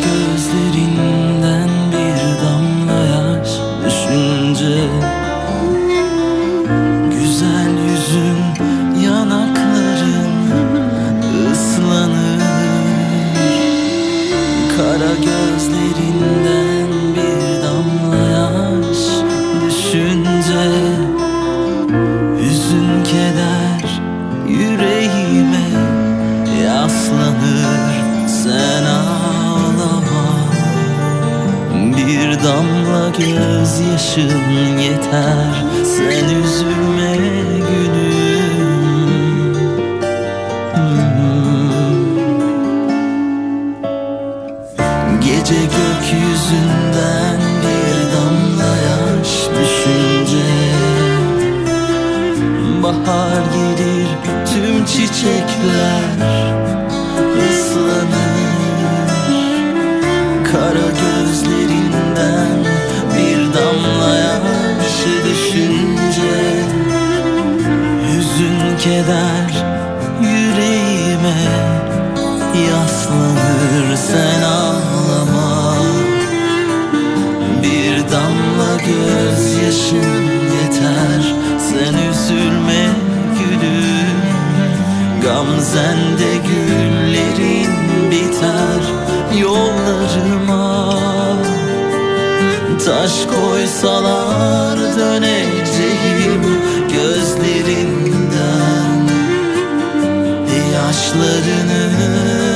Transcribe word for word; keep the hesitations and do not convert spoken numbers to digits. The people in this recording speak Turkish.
gözlerinden bir damla yaş düşünce, güzel yüzün, yanakların ıslanır. Kara gözlerinden bir damla yaş düşünce, hüzün keder yüreğime yaslanır. Sen ağlama, bir damla gözyaşın yeter. Sen üzülme gülüm. hmm. Gece gökyüzünden bir damla yaş düşünce, bahar gelir, tüm çiçekler ıslanır. Kara gözlerinden bir damla yaş düşünce, hüzün keder yüreğime yaslanır. Sen ağlama, bir damla gözyaşın yeter. Sen üzülme gülüm, gamzende güllerin biter. Yollarıma taş koysalar döneceğim, gözlerinden yaşlarını